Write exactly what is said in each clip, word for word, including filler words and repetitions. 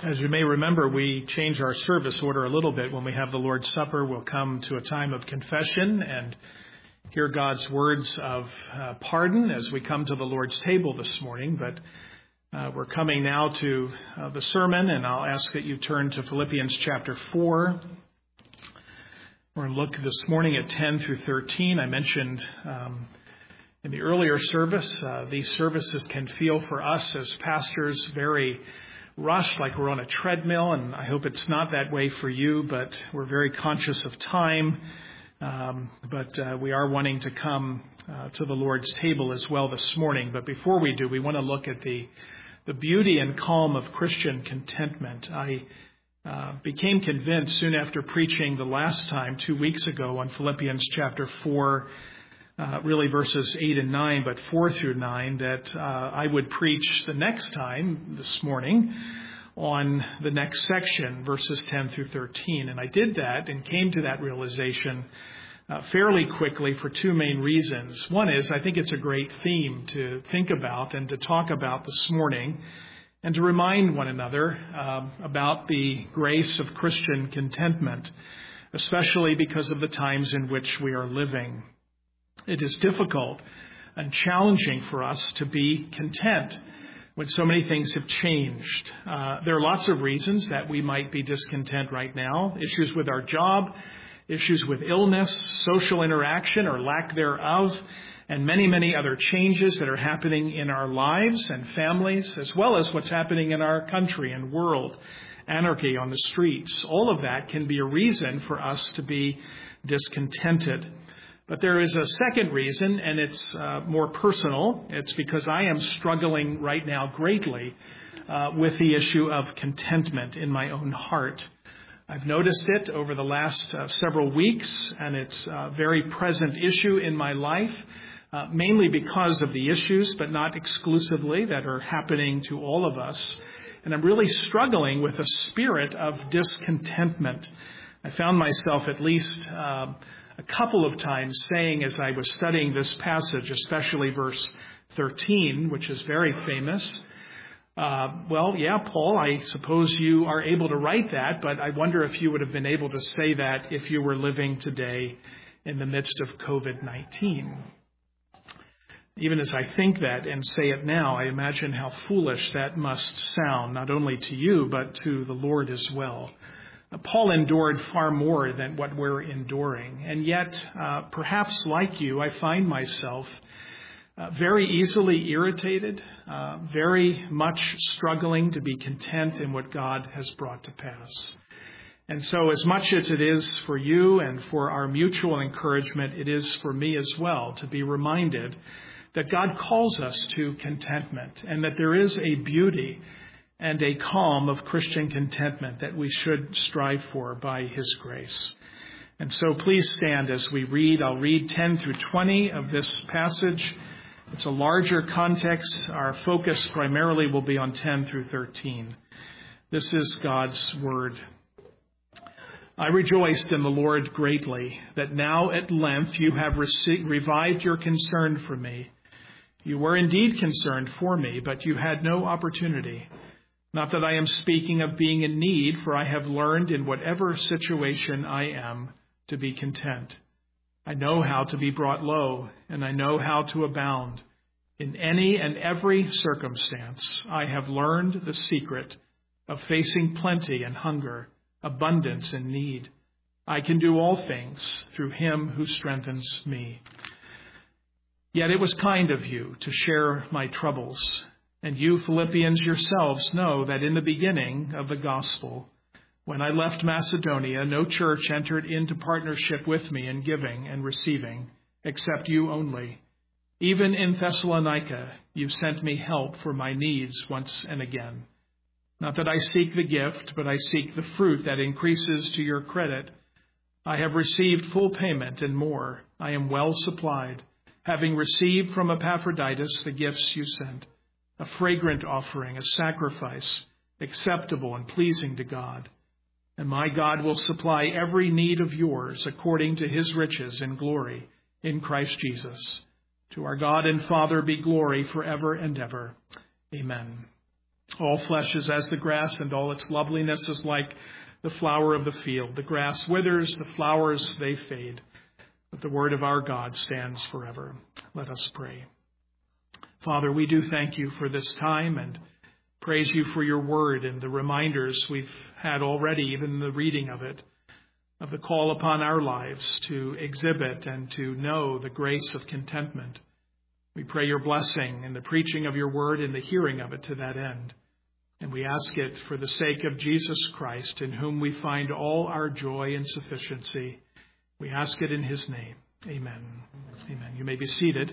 As you may remember, we change our service order a little bit. When we have the Lord's Supper, we'll come to a time of confession and hear God's words of uh, pardon as we come to the Lord's table this morning. But uh, we're coming now to uh, the sermon, and I'll ask that you turn to Philippians chapter four. We're going to look this morning at ten through thirteen. I mentioned um, in the earlier service, uh, these services can feel for us as pastors very rushed, like we're on a treadmill, and I hope it's not that way for you, but we're very conscious of time. Um, but uh, we are wanting to come uh, to the Lord's table as well this morning. But before we do, we want to look at the the beauty and calm of Christian contentment. I uh, became convinced soon after preaching the last time, two weeks ago, on Philippians chapter four, Uh, really verses eight and nine, but four through nine, that uh, I would preach the next time this morning on the next section, verses ten through thirteen. And I did that and came to that realization uh, fairly quickly for two main reasons. One is I think it's a great theme to think about and to talk about this morning, and to remind one another uh, about the grace of Christian contentment, especially because of the times in which we are living. It is difficult and challenging for us to be content when so many things have changed. Uh, there are lots of reasons that we might be discontent right now. Issues with our job, issues with illness, social interaction or lack thereof, and many, many other changes that are happening in our lives and families, as well as what's happening in our country and world. Anarchy on the streets. All of that can be a reason for us to be discontented. But there is a second reason, and it's uh, more personal. It's because I am struggling right now greatly uh, with the issue of contentment in my own heart. I've noticed it over the last uh, several weeks, and it's a very present issue in my life, uh, mainly because of the issues, but not exclusively, that are happening to all of us. And I'm really struggling with a spirit of discontentment. I found myself at least Uh, a couple of times saying, as I was studying this passage, especially verse thirteen, which is very famous, uh, well, yeah, Paul, I suppose you are able to write that, but I wonder if you would have been able to say that if you were living today in the midst of covid nineteen. Even as I think that and say it now, I imagine how foolish that must sound, not only to you, but to the Lord as well. Paul endured far more than what we're enduring. And yet, uh, perhaps like you, I find myself uh, very easily irritated, uh, very much struggling to be content in what God has brought to pass. And so as much as it is for you and for our mutual encouragement, it is for me as well to be reminded that God calls us to contentment and that there is a beauty and a calm of Christian contentment that we should strive for by His grace. And so please stand as we read. I'll read ten through twenty of this passage. It's a larger context. Our focus primarily will be on ten through thirteen. This is God's word. I rejoiced in the Lord greatly that now at length you have received, revived your concern for me. You were indeed concerned for me, but you had no opportunity. Not that I am speaking of being in need, for I have learned in whatever situation I am to be content. I know how to be brought low, and I know how to abound. In any and every circumstance, I have learned the secret of facing plenty and hunger, abundance and need. I can do all things through Him who strengthens me. Yet it was kind of you to share my troubles. And you, Philippians, yourselves know that in the beginning of the gospel, when I left Macedonia, no church entered into partnership with me in giving and receiving, except you only. Even in Thessalonica, you sent me help for my needs once and again. Not that I seek the gift, but I seek the fruit that increases to your credit. I have received full payment and more. I am well supplied, having received from Epaphroditus the gifts you sent. A fragrant offering, a sacrifice, acceptable and pleasing to God. And my God will supply every need of yours according to His riches in glory in Christ Jesus. To our God and Father be glory forever and ever. Amen. All flesh is as the grass, and all its loveliness is like the flower of the field. The grass withers, the flowers, they fade. But the word of our God stands forever. Let us pray. Father, we do thank you for this time and praise you for your word and the reminders we've had already, even the reading of it, of the call upon our lives to exhibit and to know the grace of contentment. We pray your blessing in the preaching of your word and the hearing of it to that end. And we ask it for the sake of Jesus Christ, in whom we find all our joy and sufficiency. We ask it in his name. Amen. Amen. You may be seated.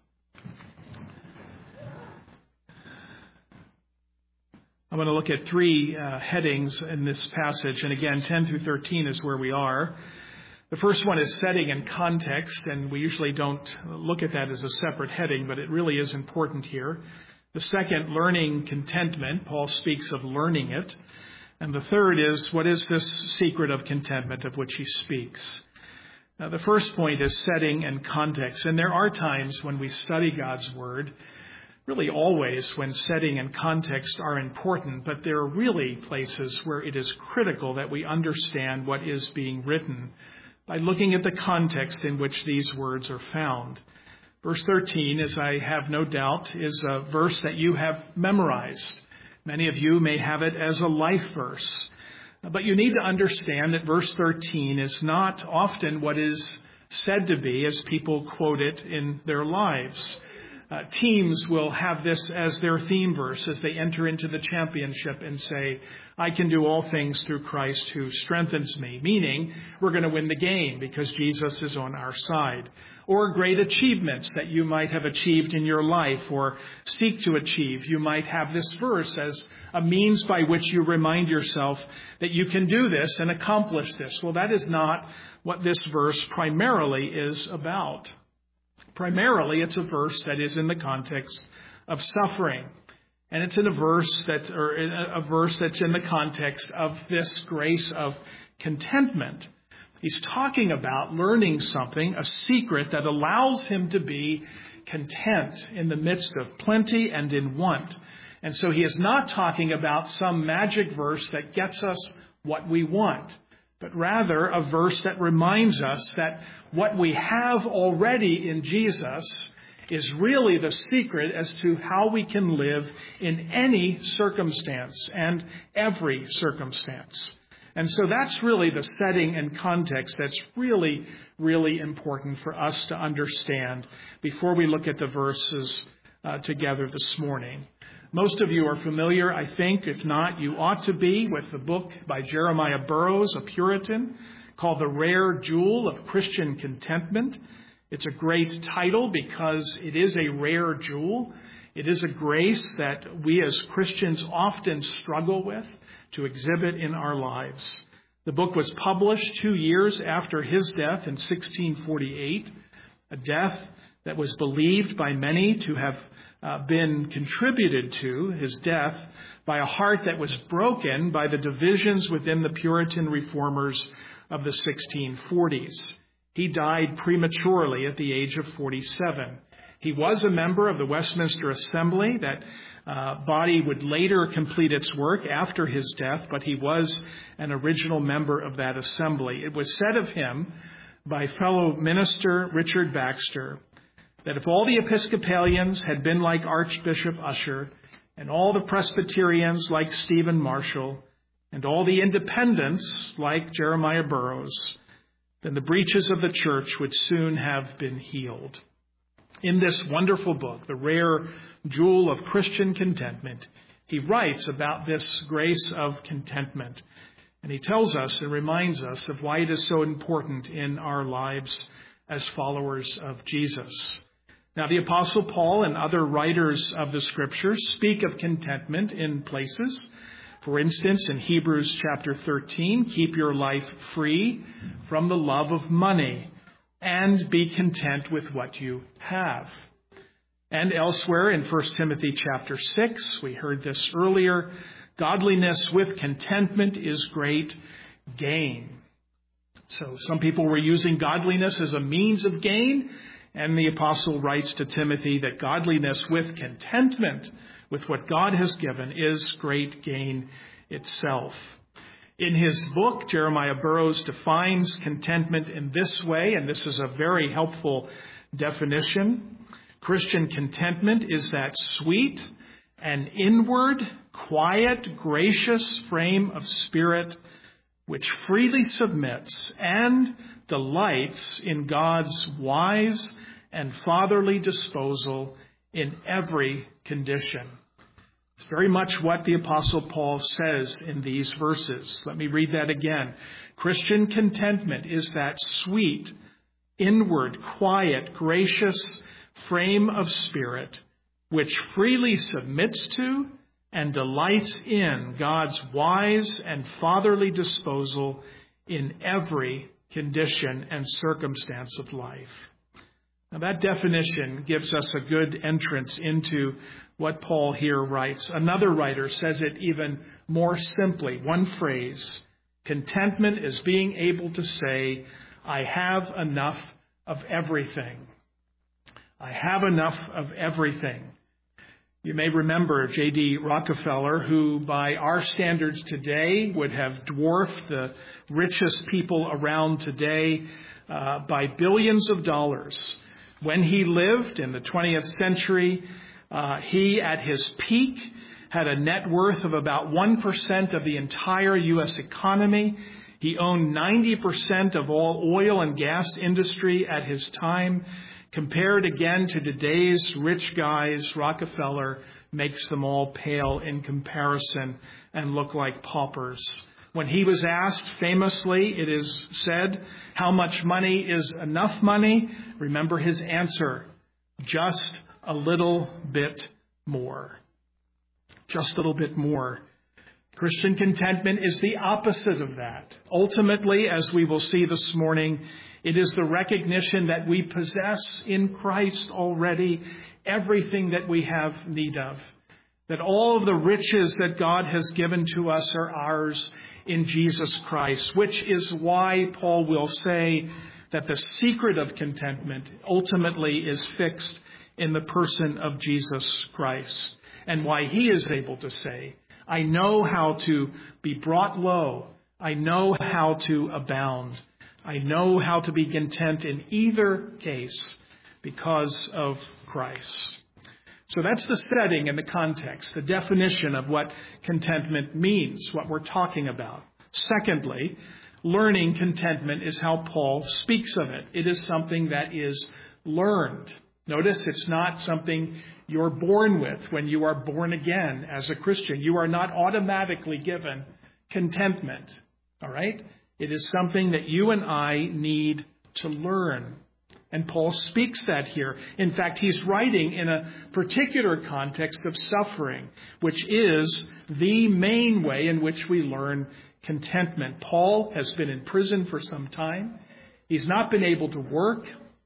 I'm going to look at three uh, headings in this passage. And again, ten through thirteen is where we are. The first one is setting and context, and we usually don't look at that as a separate heading, but it really is important here. The second, learning contentment. Paul speaks of learning it. And the third is, what is this secret of contentment of which he speaks? Now, the first point is setting and context. And there are times when we study God's word, really always when setting and context are important, but there are really places where it is critical that we understand what is being written by looking at the context in which these words are found. Verse thirteen, as I have no doubt, is a verse that you have memorized. Many of you may have it as a life verse. But you need to understand that verse thirteen is not often what is said to be as people quote it in their lives. Uh, teams will have this as their theme verse as they enter into the championship and say, I can do all things through Christ who strengthens me, meaning we're going to win the game because Jesus is on our side. Or great achievements that you might have achieved in your life or seek to achieve. You might have this verse as a means by which you remind yourself that you can do this and accomplish this. Well, that is not what this verse primarily is about. Primarily, it's a verse that is in the context of suffering. And it's in a verse that, or a verse that's in the context of this grace of contentment. He's talking about learning something, a secret that allows him to be content in the midst of plenty and in want. And so he is not talking about some magic verse that gets us what we want, but rather a verse that reminds us that what we have already in Jesus is really the secret as to how we can live in any circumstance and every circumstance. And so that's really the setting and context that's really, really important for us to understand before we look at the verses uh, together this morning. Most of you are familiar, I think. If not, you ought to be with the book by Jeremiah Burroughs, a Puritan, called The Rare Jewel of Christian Contentment. It's a great title because it is a rare jewel. It is a grace that we as Christians often struggle with to exhibit in our lives. The book was published two years after his death in sixteen forty-eight, a death that was believed by many to have uh, been contributed to, his death, by a heart that was broken by the divisions within the Puritan reformers of the sixteen forties. He died prematurely at the age of forty-seven. He was a member of the Westminster Assembly. That uh, body would later complete its work after his death, but he was an original member of that assembly. It was said of him by fellow minister Richard Baxter that if all the Episcopalians had been like Archbishop Usher, and all the Presbyterians like Stephen Marshall, and all the Independents like Jeremiah Burroughs, then the breaches of the church would soon have been healed. In this wonderful book, The Rare Jewel of Christian Contentment, he writes about this grace of contentment. And he tells us and reminds us of why it is so important in our lives as followers of Jesus. Now, the Apostle Paul and other writers of the Scriptures speak of contentment in places. For instance, in Hebrews chapter thirteen, keep your life free from the love of money and be content with what you have. And elsewhere in First Timothy chapter six, we heard this earlier, godliness with contentment is great gain. So some people were using godliness as a means of gain, and the apostle writes to Timothy that godliness with contentment with what God has given is great gain itself. In his book, Jeremiah Burroughs defines contentment in this way, and this is a very helpful definition. Christian contentment is that sweet and inward, quiet, gracious frame of spirit which freely submits and delights in God's wise and fatherly disposal in every condition. It's very much what the Apostle Paul says in these verses. Let me read that again. Christian contentment is that sweet, inward, quiet, gracious frame of spirit which freely submits to and delights in God's wise and fatherly disposal in every condition and circumstance of life. Now that definition gives us a good entrance into what Paul here writes. Another writer says it even more simply. One phrase, contentment is being able to say, I have enough of everything. I have enough of everything. You may remember J D Rockefeller, who by our standards today would have dwarfed the richest people around today uh, by billions of dollars. When he lived in the twentieth century, uh, he at his peak had a net worth of about one percent of the entire U S economy. He owned ninety percent of all oil and gas industry at his time. Compared again to today's rich guys, Rockefeller makes them all pale in comparison and look like paupers. When he was asked, famously, it is said, how much money is enough money? Remember his answer, just a little bit more. Just a little bit more. Christian contentment is the opposite of that. Ultimately, as we will see this morning, it is the recognition that we possess in Christ already everything that we have need of. That all of the riches that God has given to us are ours in Jesus Christ, which is why Paul will say that the secret of contentment ultimately is fixed in the person of Jesus Christ. And why he is able to say, I know how to be brought low. I know how to abound. I know how to be content in either case because of Christ. So that's the setting and the context, the definition of what contentment means, what we're talking about. Secondly, learning contentment is how Paul speaks of it. It is something that is learned. Notice it's not something you're born with when you are born again as a Christian. You are not automatically given contentment. All right? It is something that you and I need to learn. And Paul speaks that here. In fact, he's writing in a particular context of suffering, which is the main way in which we learn contentment. Paul has been in prison for some time. He's not been able to work.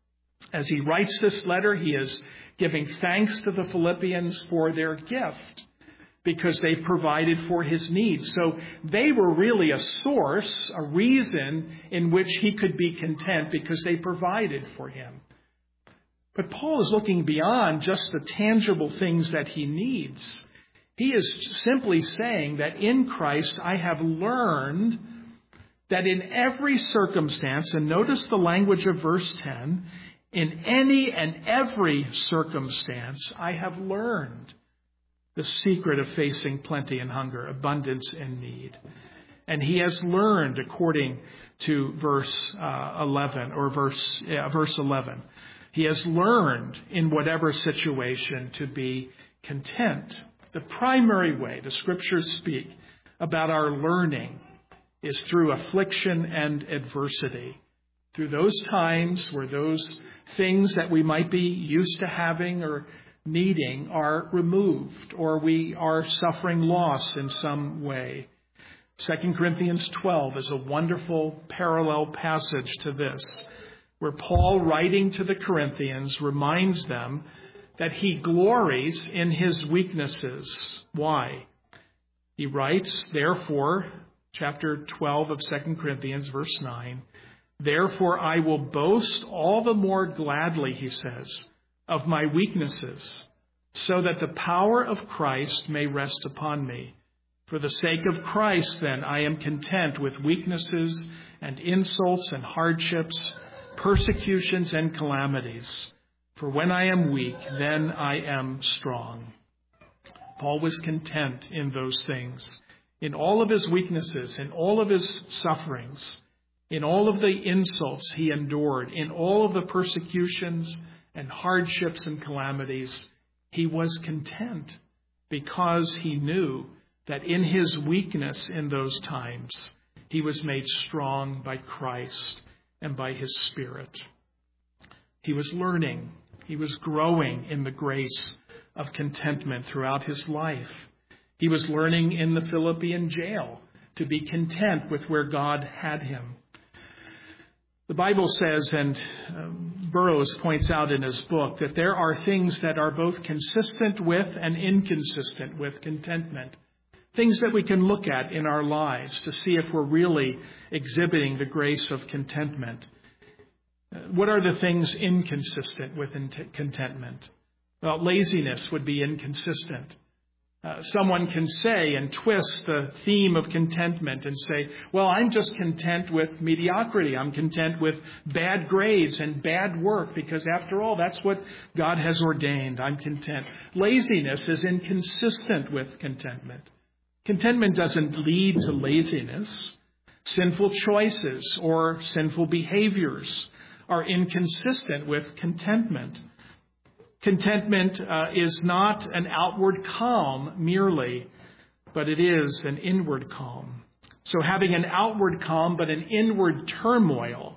As he writes this letter, he is giving thanks to the Philippians for their gift, because they provided for his needs. So they were really a source, a reason in which he could be content because they provided for him. But Paul is looking beyond just the tangible things that he needs. He is simply saying that in Christ I have learned that in every circumstance, and notice the language of verse ten, in any and every circumstance I have learned the secret of facing plenty and hunger, abundance and need. And he has learned, according to verse uh, eleven, or verse yeah, verse eleven, he has learned in whatever situation to be content. The primary way the Scriptures speak about our learning is through affliction and adversity. Through those times where those things that we might be used to having or needing are removed, or we are suffering loss in some way. Second Corinthians twelve is a wonderful parallel passage to this, where Paul, writing to the Corinthians, reminds them that he glories in his weaknesses. Why? He writes, therefore, chapter twelve of Second Corinthians, verse nine, therefore I will boast all the more gladly, he says, of my weaknesses, so that the power of Christ may rest upon me. For the sake of Christ, then, I am content with weaknesses and insults and hardships, persecutions and calamities. For when I am weak, then I am strong." Paul was content in those things. In all of his weaknesses, in all of his sufferings, in all of the insults he endured, in all of the persecutions and hardships and calamities, he was content because he knew that in his weakness in those times, he was made strong by Christ and by his Spirit. He was learning, he was growing in the grace of contentment throughout his life. He was learning in the Philippian jail to be content with where God had him. The Bible says, and um, Burroughs points out in his book, that there are things that are both consistent with and inconsistent with contentment. Things that we can look at in our lives to see if we're really exhibiting the grace of contentment. Uh, what are the things inconsistent with contentment? Well, laziness would be inconsistent. Uh, someone can say and twist the theme of contentment and say, well, I'm just content with mediocrity. I'm content with bad grades and bad work because, after all, that's what God has ordained. I'm content. Laziness is inconsistent with contentment. Contentment doesn't lead to laziness. Sinful choices or sinful behaviors are inconsistent with contentment. Contentment uh, is not an outward calm merely, but it is an inward calm. So having an outward calm but an inward turmoil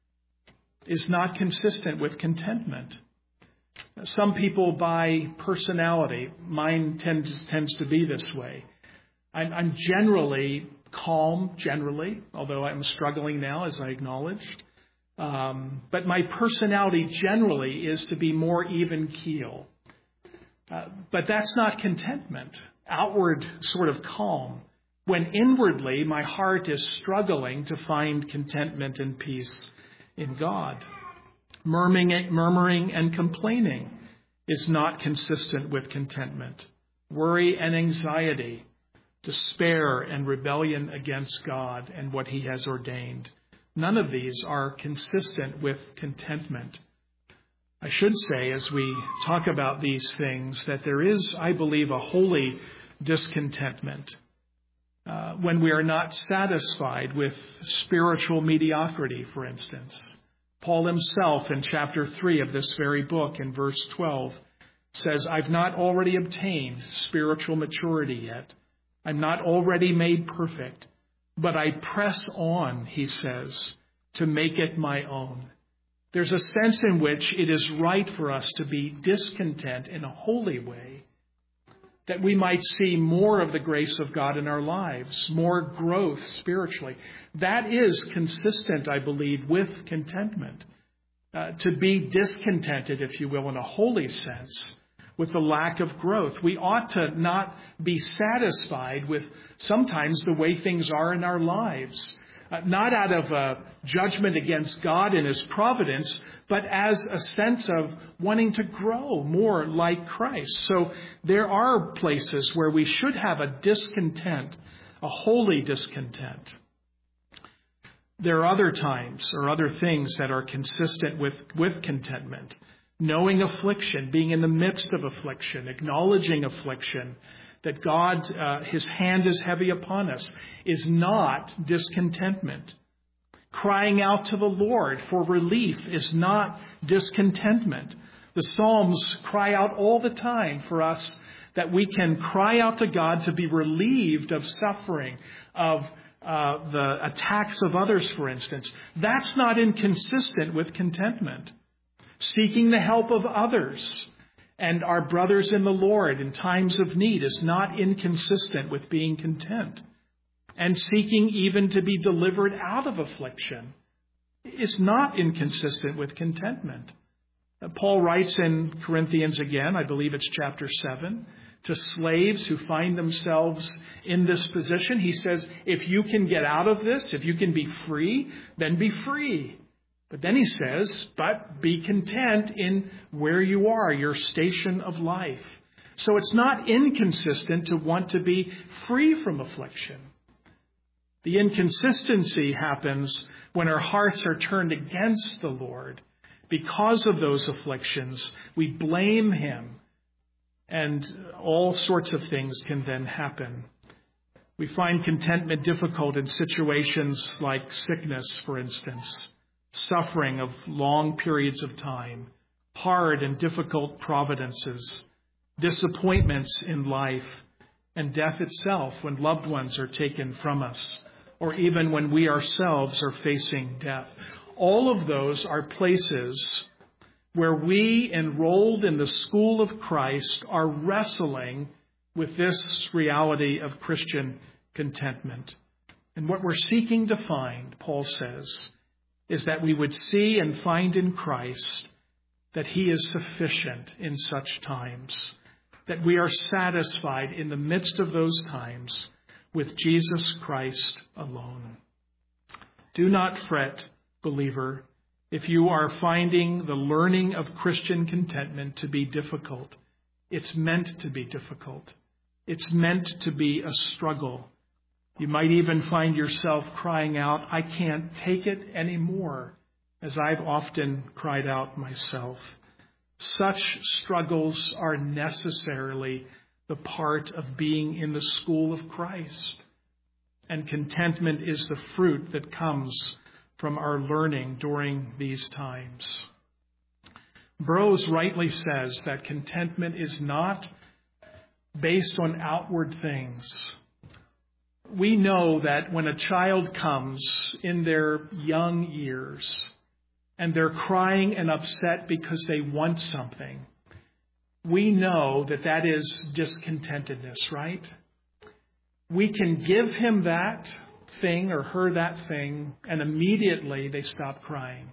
is not consistent with contentment. Some people, by personality, mine tends, tends to be this way. I'm, I'm generally calm, generally, although I'm struggling now, as I acknowledged. Um, but my personality generally is to be more even keel. Uh, but that's not contentment, outward sort of calm, when inwardly my heart is struggling to find contentment and peace in God. Murmuring, murmuring and complaining is not consistent with contentment. Worry and anxiety, despair and rebellion against God and what He has ordained. None of these are consistent with contentment. I should say, as we talk about these things, that there is, I believe, a holy discontentment uh, when we are not satisfied with spiritual mediocrity, for instance. Paul himself, in chapter three of this very book, in verse twelve, says, I've not already obtained spiritual maturity yet. I'm not already made perfect. But I press on, he says, to make it my own. There's a sense in which it is right for us to be discontent in a holy way, that we might see more of the grace of God in our lives, more growth spiritually. That is consistent, I believe, with contentment. Uh, to be discontented, if you will, in a holy sense, with the lack of growth. We ought to not be satisfied with sometimes the way things are in our lives, uh, not out of a judgment against God and His providence, but as a sense of wanting to grow more like Christ. So there are places where we should have a discontent, a holy discontent. There are other times or other things that are consistent with, with contentment. Knowing affliction, being in the midst of affliction, acknowledging affliction, that God, uh, His hand is heavy upon us, is not discontentment. Crying out to the Lord for relief is not discontentment. The Psalms cry out all the time for us that we can cry out to God to be relieved of suffering, of uh, the attacks of others, for instance. That's not inconsistent with contentment. Seeking the help of others and our brothers in the Lord in times of need is not inconsistent with being content. And seeking even to be delivered out of affliction is not inconsistent with contentment. Paul writes in Corinthians again, I believe it's chapter seven, to slaves who find themselves in this position. He says, if you can get out of this, if you can be free, then be free. But then he says, but be content in where you are, your station of life. So it's not inconsistent to want to be free from affliction. The inconsistency happens when our hearts are turned against the Lord. Because of those afflictions, we blame him, and all sorts of things can then happen. We find contentment difficult in situations like sickness, for instance, suffering of long periods of time, hard and difficult providences, disappointments in life, and death itself when loved ones are taken from us, or even when we ourselves are facing death. All of those are places where we, enrolled in the school of Christ, are wrestling with this reality of Christian contentment. And what we're seeking to find, Paul says, is that we would see and find in Christ that he is sufficient in such times, that we are satisfied in the midst of those times with Jesus Christ alone. Do not fret, believer, if you are finding the learning of Christian contentment to be difficult. It's meant to be difficult. It's meant to be a struggle. You might even find yourself crying out, I can't take it anymore, as I've often cried out myself. Such struggles are necessarily the part of being in the school of Christ. And contentment is the fruit that comes from our learning during these times. Burroughs rightly says that contentment is not based on outward things. We know that when a child comes in their young years and they're crying and upset because they want something, we know that that is discontentedness, right? We can give him that thing or her that thing, and immediately they stop crying.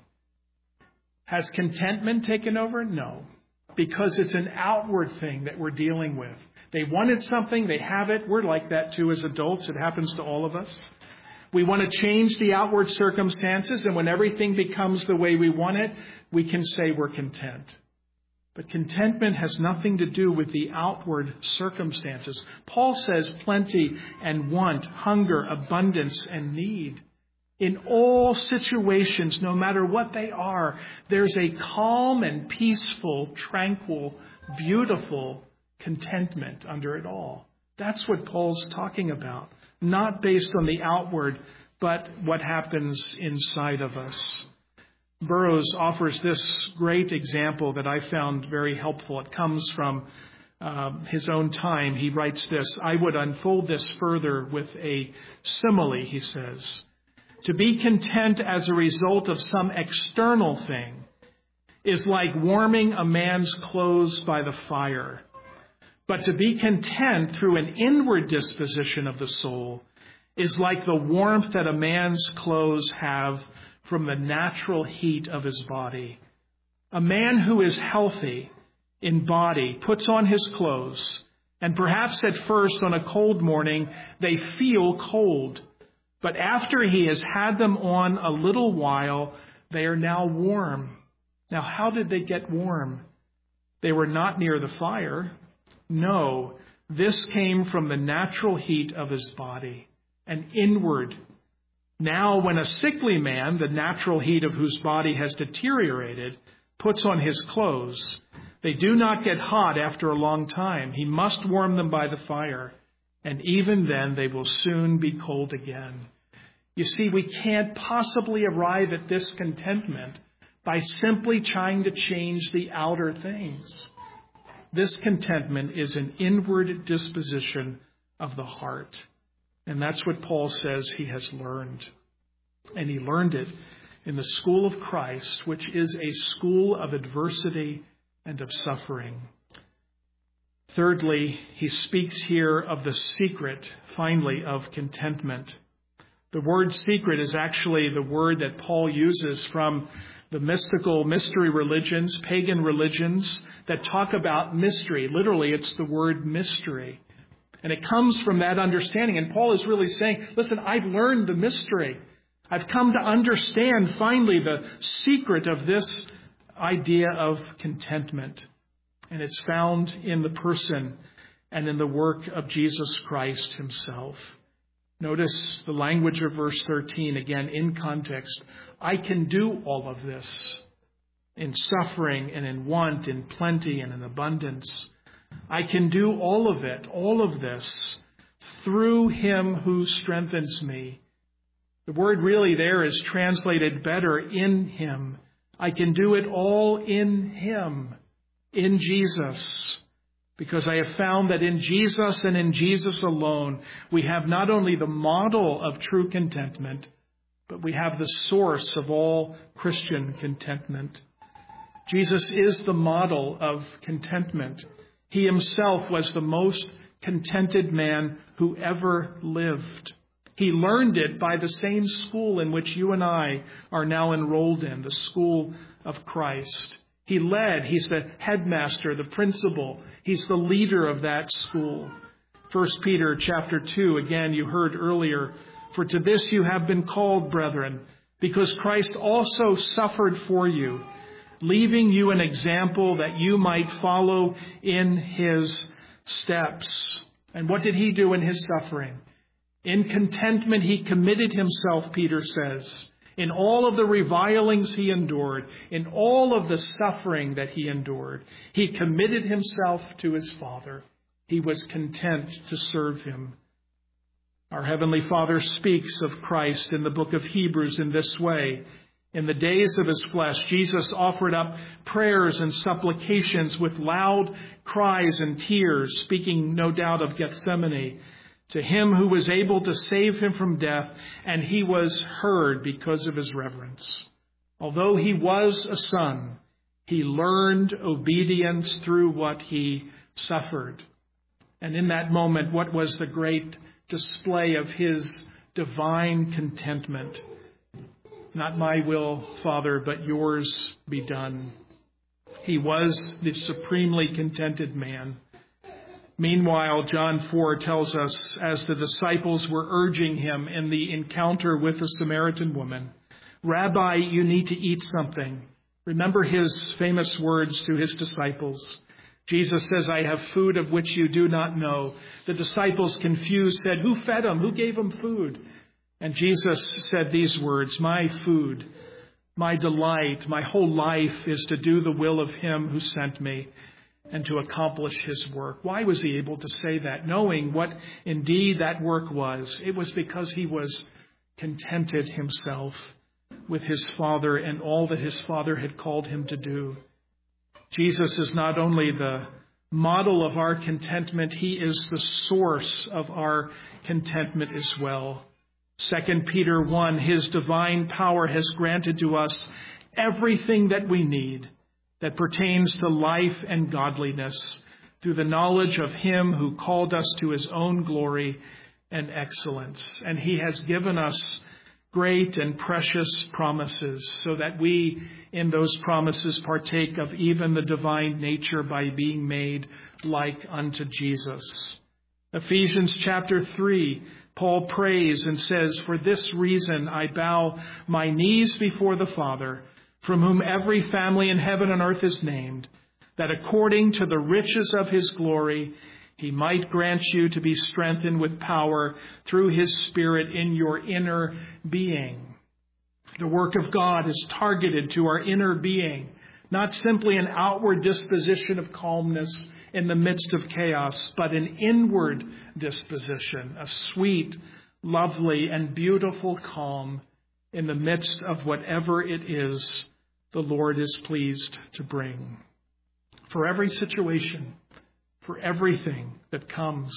Has contentment taken over? No, because it's an outward thing that we're dealing with. They wanted something, they have it. We're like that too as adults. It happens to all of us. We want to change the outward circumstances, and when everything becomes the way we want it, we can say we're content. But contentment has nothing to do with the outward circumstances. Paul says plenty and want, hunger, abundance, and need. In all situations, no matter what they are, there's a calm and peaceful, tranquil, beautiful contentment under it all. That's what Paul's talking about. Not based on the outward, but what happens inside of us. Burroughs offers this great example that I found very helpful. It comes from uh, his own time. He writes this, I would unfold this further with a simile, he says. To be content as a result of some external thing is like warming a man's clothes by the fire. But to be content through an inward disposition of the soul is like the warmth that a man's clothes have from the natural heat of his body. A man who is healthy in body puts on his clothes, and perhaps at first on a cold morning they feel cold. But after he has had them on a little while, they are now warm. Now, how did they get warm? They were not near the fire. No, this came from the natural heat of his body, an inward. Now, when a sickly man, the natural heat of whose body has deteriorated, puts on his clothes, they do not get hot after a long time. He must warm them by the fire, and even then they will soon be cold again. You see, we can't possibly arrive at this contentment by simply trying to change the outer things. This contentment is an inward disposition of the heart. And that's what Paul says he has learned. And he learned it in the school of Christ, which is a school of adversity and of suffering. Thirdly, he speaks here of the secret, finally, of contentment. The word secret is actually the word that Paul uses from the mystical mystery religions, pagan religions that talk about mystery. Literally, it's the word mystery. And it comes from that understanding. And Paul is really saying, listen, I've learned the mystery. I've come to understand finally the secret of this idea of contentment. And it's found in the person and in the work of Jesus Christ himself. Notice the language of verse thirteen, again, in context. I can do all of this in suffering and in want, in plenty and in abundance. I can do all of it, all of this, through him who strengthens me. The word really there is translated better, in him. I can do it all in him, in Jesus. Because I have found that in Jesus and in Jesus alone, we have not only the model of true contentment, but we have the source of all Christian contentment. Jesus is the model of contentment. He himself was the most contented man who ever lived. He learned it by the same school in which you and I are now enrolled in, the school of Christ. He led, he's the headmaster, the principal. He's the leader of that school. First Peter chapter two, again, you heard earlier, for to this you have been called, brethren, because Christ also suffered for you, leaving you an example that you might follow in his steps. And what did he do in his suffering? In contentment, he committed himself, Peter says, in all of the revilings he endured, in all of the suffering that he endured. He committed himself to his Father. He was content to serve him. Our Heavenly Father speaks of Christ in the book of Hebrews in this way. In the days of his flesh, Jesus offered up prayers and supplications with loud cries and tears, speaking no doubt of Gethsemane, to him who was able to save him from death, and he was heard because of his reverence. Although he was a son, he learned obedience through what he suffered. And in that moment, what was the great display of his divine contentment? Not my will, Father, but yours be done. He was the supremely contented man. Meanwhile, John four tells us, as the disciples were urging him in the encounter with the Samaritan woman, Rabbi, you need to eat something. Remember his famous words to his disciples. Jesus says, I have food of which you do not know. The disciples, confused, said, who fed him? Who gave him food? And Jesus said these words, my food, my delight, my whole life is to do the will of him who sent me and to accomplish his work. Why was he able to say that, knowing what indeed that work was? It was because he was contented himself with his Father and all that his Father had called him to do. Jesus is not only the model of our contentment, he is the source of our contentment as well. Second Peter one, his divine power has granted to us everything that we need that pertains to life and godliness through the knowledge of him who called us to his own glory and excellence. And he has given us great and precious promises so that we in those promises partake of even the divine nature by being made like unto Jesus. Ephesians chapter three, Paul prays and says, for this reason I bow my knees before the Father, from whom every family in heaven and earth is named, that according to the riches of his glory, he might grant you to be strengthened with power through his Spirit in your inner being. The work of God is targeted to our inner being, not simply an outward disposition of calmness in the midst of chaos, but an inward disposition, a sweet, lovely, and beautiful calm in the midst of whatever it is the Lord is pleased to bring. For every situation, for everything that comes,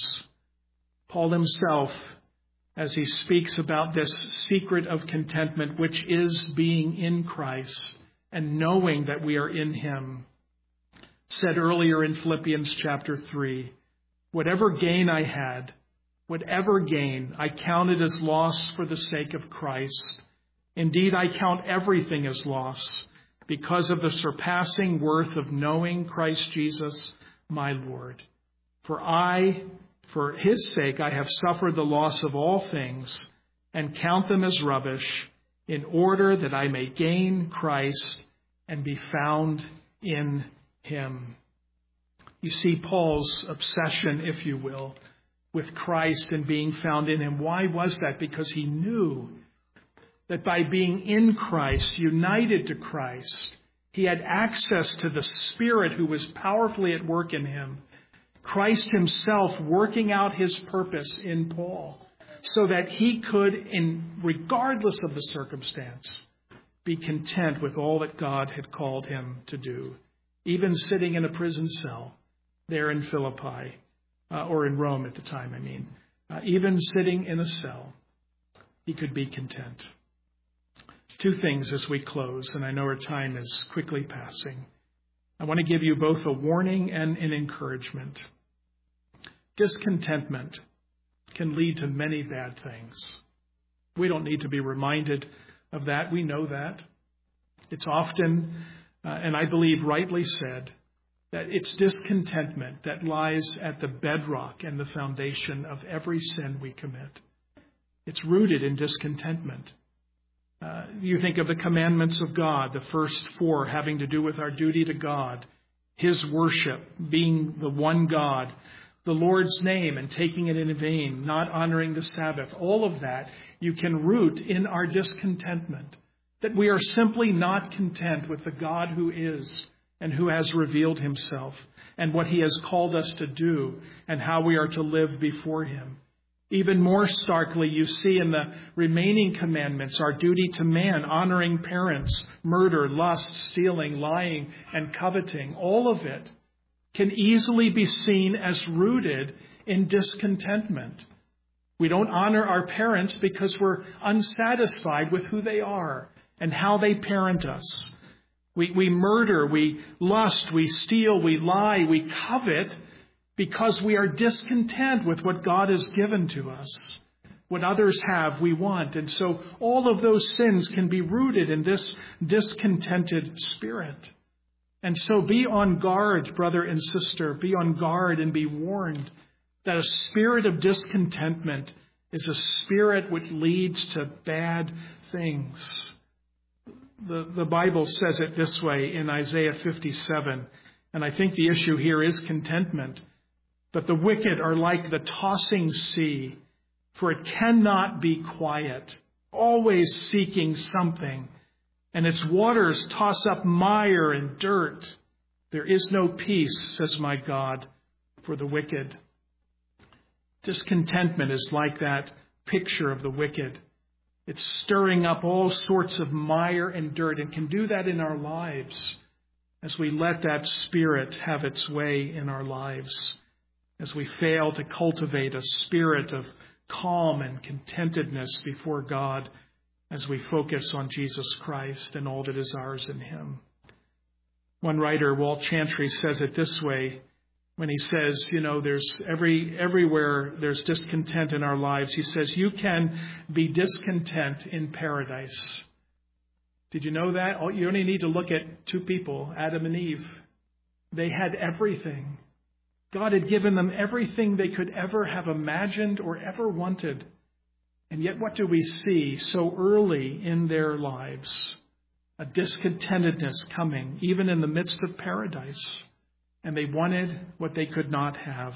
Paul himself, as he speaks about this secret of contentment, which is being in Christ and knowing that we are in him, said earlier in Philippians chapter three, whatever gain I had, whatever gain I counted as loss for the sake of Christ. Indeed, I count everything as loss because of the surpassing worth of knowing Christ Jesus, my Lord. For I, for his sake, I have suffered the loss of all things and count them as rubbish in order that I may gain Christ and be found in him. You see Paul's obsession, if you will, with Christ and being found in him. Why was that? Because he knew that by being in Christ, united to Christ, he had access to the Spirit who was powerfully at work in him. Christ himself working out his purpose in Paul so that he could, in regardless of the circumstance, be content with all that God had called him to do. Even sitting in a prison cell there in Philippi, uh, or in Rome at the time, I mean. Uh, even sitting in a cell, he could be content. Two things as we close, and I know our time is quickly passing. I want to give you both a warning and an encouragement. Discontentment can lead to many bad things. We don't need to be reminded of that. We know that. It's often, uh, and I believe rightly said, that it's discontentment that lies at the bedrock and the foundation of every sin we commit. It's rooted in discontentment. Uh, you think of the commandments of God, the first four having to do with our duty to God, his worship, being the one God, the Lord's name and taking it in vain, not honoring the Sabbath. All of that you can root in our discontentment, that we are simply not content with the God who is and who has revealed himself and what he has called us to do and how we are to live before him. Even more starkly, you see in the remaining commandments our duty to man, honoring parents, murder, lust, stealing, lying, and coveting. All of it can easily be seen as rooted in discontentment. We don't honor our parents because we're unsatisfied with who they are and how they parent us. We, we murder, we lust, we steal, we lie, we covet because we are discontent with what God has given to us. What others have, we want. And so all of those sins can be rooted in this discontented spirit. And so be on guard, brother and sister. Be on guard and be warned that a spirit of discontentment is a spirit which leads to bad things. The, the Bible says it this way in Isaiah fifty-seven, and I think the issue here is contentment. But the wicked are like the tossing sea, for it cannot be quiet, always seeking something, and its waters toss up mire and dirt. There is no peace, says my God, for the wicked. Discontentment is like that picture of the wicked. It's stirring up all sorts of mire and dirt, and can do that in our lives as we let that spirit have its way in our lives, as we fail to cultivate a spirit of calm and contentedness before God, as we focus on Jesus Christ and all that is ours in him. One writer, Walt Chantry, says it this way when he says, you know, there's every everywhere there's discontent in our lives. He says, you can be discontent in paradise. Did you know that? You only need to look at two people, Adam and Eve. They had everything. God had given them everything they could ever have imagined or ever wanted. And yet what do we see so early in their lives? A discontentedness coming, even in the midst of paradise. And they wanted what they could not have.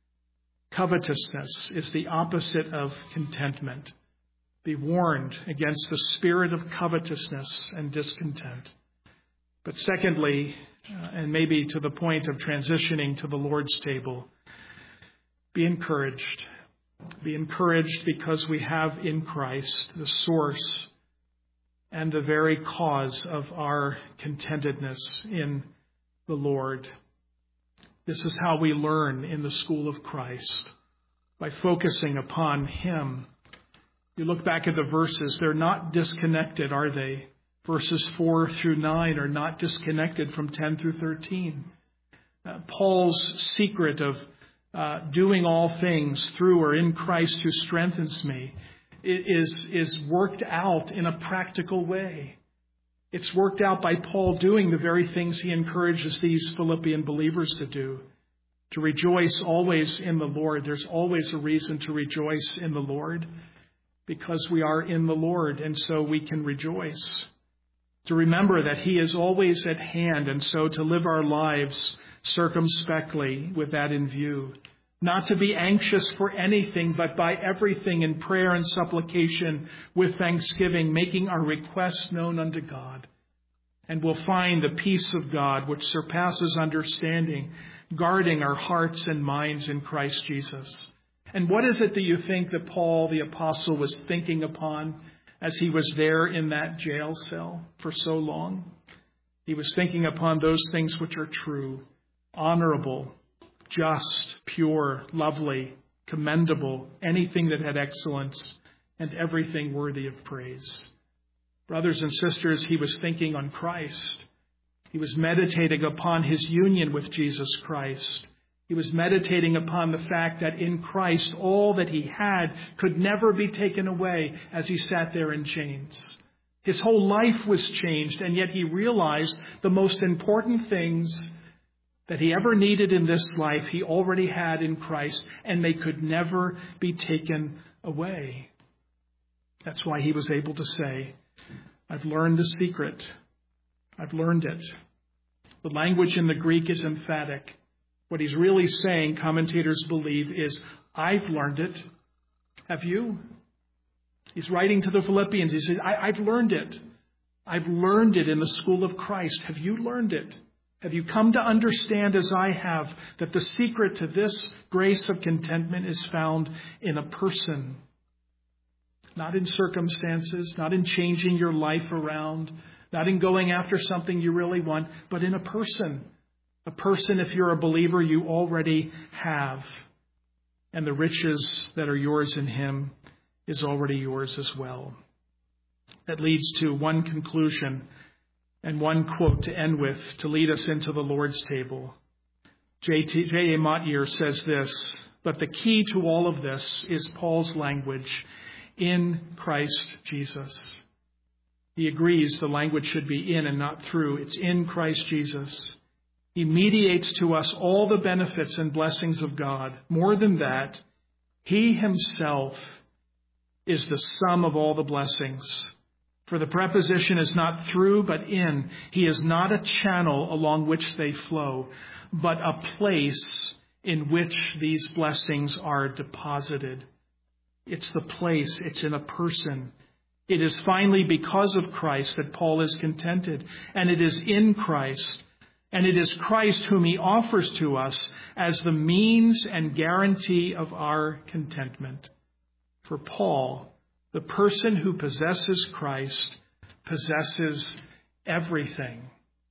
Covetousness is the opposite of contentment. Be warned against the spirit of covetousness and discontent. But secondly, uh, and maybe to the point of transitioning to the Lord's table, be encouraged. Be encouraged because we have in Christ the source and the very cause of our contentedness in the Lord. This is how we learn in the school of Christ, by focusing upon him. You look back at the verses, they're not disconnected, are they? Verses four through nine are not disconnected from ten through thirteen. Uh, Paul's secret of uh, doing all things through or in Christ who strengthens me is, is worked out in a practical way. It's worked out by Paul doing the very things he encourages these Philippian believers to do. To rejoice always in the Lord. There's always a reason to rejoice in the Lord because we are in the Lord, and so we can rejoice. To remember that he is always at hand, and so to live our lives circumspectly with that in view. Not to be anxious for anything, but by everything in prayer and supplication with thanksgiving, making our requests known unto God. And we'll find the peace of God which surpasses understanding, guarding our hearts and minds in Christ Jesus. And what is it that you think that Paul the apostle was thinking upon as he was there in that jail cell for so long? He was thinking upon those things which are true, honorable, just, pure, lovely, commendable, anything that had excellence, and everything worthy of praise. Brothers and sisters, he was thinking on Christ. He was meditating upon his union with Jesus Christ. He was meditating upon the fact that in Christ all that he had could never be taken away as he sat there in chains. His whole life was changed, and yet he realized the most important things that he ever needed in this life he already had in Christ, and they could never be taken away. That's why he was able to say, I've learned the secret. I've learned it. The language in the Greek is emphatic. What he's really saying, commentators believe, is, I've learned it. Have you? He's writing to the Philippians. He says, I, I've learned it. I've learned it in the school of Christ. Have you learned it? Have you come to understand, as I have, that the secret to this grace of contentment is found in a person? Not in circumstances, not in changing your life around, not in going after something you really want, but in a person. A person, if you're a believer, you already have. And the riches that are yours in him is already yours as well. That leads to one conclusion and one quote to end with, to lead us into the Lord's table. J A Motyer says this, but the key to all of this is Paul's language, in Christ Jesus. He agrees the language should be in and not through. It's in Christ Jesus. He mediates to us all the benefits and blessings of God. More than that, he himself is the sum of all the blessings. For the preposition is not through, but in. He is not a channel along which they flow, but a place in which these blessings are deposited. It's the place. It's in a person. It is finally because of Christ that Paul is contented, and it is in Christ, and it is Christ whom he offers to us as the means and guarantee of our contentment. For Paul, the person who possesses Christ possesses everything.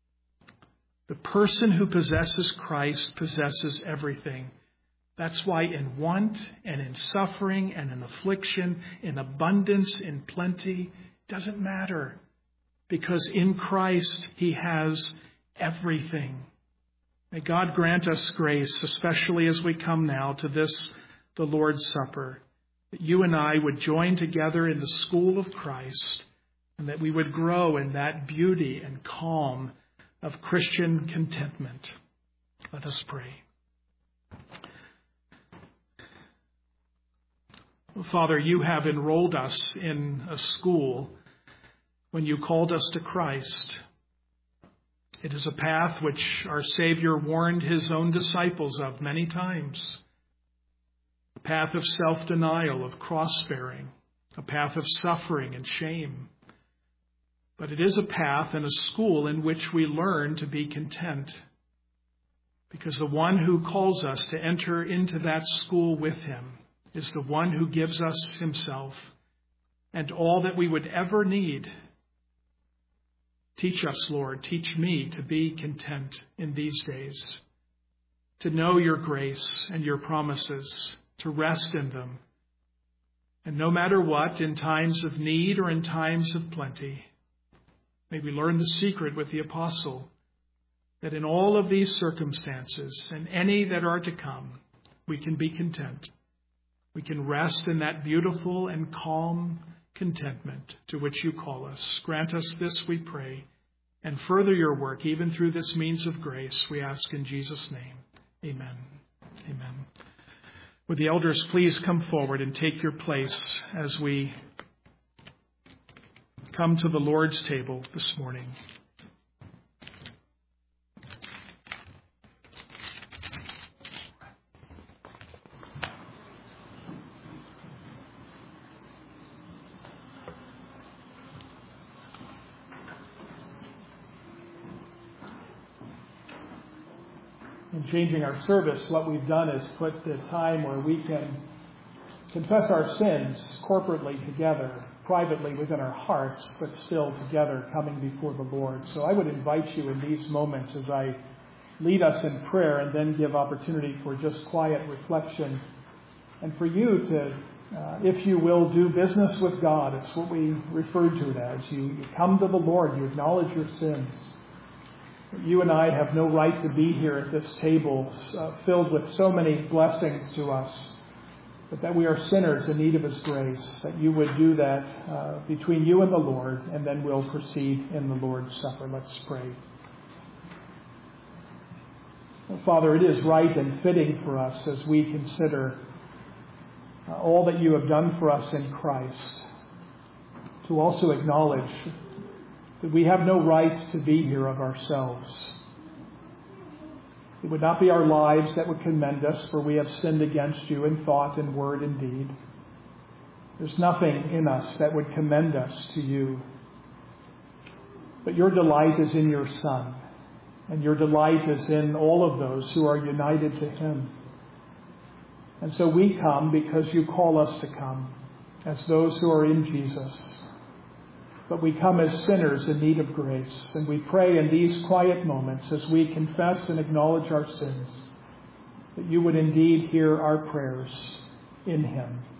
The person who possesses Christ possesses everything. That's why in want and in suffering and in affliction, in abundance, in plenty, it doesn't matter. Because in Christ, he has everything. May God grant us grace, especially as we come now to this, the Lord's Supper, that you and I would join together in the school of Christ, and that we would grow in that beauty and calm of Christian contentment. Let us pray. Father, you have enrolled us in a school when you called us to Christ. It is a path which our Savior warned his own disciples of many times. A path of self-denial, of cross-bearing, a path of suffering and shame. But it is a path and a school in which we learn to be content. Because the one who calls us to enter into that school with him is the one who gives us himself and all that we would ever need. Teach us, Lord, teach me to be content in these days, to know your grace and your promises, to rest in them. And no matter what, in times of need or in times of plenty, may we learn the secret with the apostle, that in all of these circumstances and any that are to come, we can be content. We can rest in that beautiful and calm contentment to which you call us. Grant us this, we pray, and further your work, even through this means of grace, we ask in Jesus' name. Amen. Amen. Would the elders please come forward and take your place as we come to the Lord's table this morning. in changing our service, what we've done is put the time where we can confess our sins corporately together, privately within our hearts, but still together coming before the Lord. So I would invite you in these moments as I lead us in prayer and then give opportunity for just quiet reflection and for you to, uh, if you will, do business with God. It's what we referred to it as. You, you come to the Lord, you acknowledge your sins. You and I have no right to be here at this table uh, filled with so many blessings to us, but that we are sinners in need of His grace, that you would do that uh, between you and the Lord, and then we'll proceed in the Lord's Supper. Let's pray. Well, Father, it is right and fitting for us as we consider uh, all that you have done for us in Christ to also acknowledge that we have no right to be here of ourselves. It would not be our lives that would commend us, for we have sinned against you in thought and word and deed. There's nothing in us that would commend us to you. But your delight is in your Son, and your delight is in all of those who are united to Him. And so we come because you call us to come, as those who are in Jesus. But we come as sinners in need of grace, and we pray in these quiet moments as we confess and acknowledge our sins, that you would indeed hear our prayers in Him.